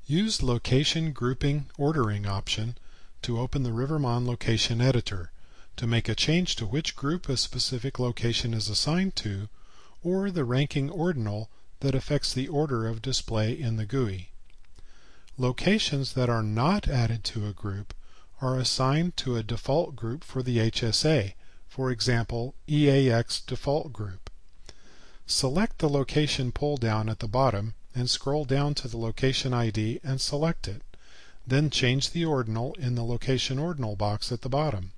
Use Location Grouping Ordering option to open the Rivermon Location Editor to make a change to which group a specific location is assigned to, or the ranking ordinal that affects the order of display in the GUI. Locations that are not added to a group are assigned to a default group for the HSA, for example, EAX Default Group. Select the Location pull-down at the bottom and scroll down to the location ID and select it. Then change the ordinal in the Location Ordinal box at the bottom.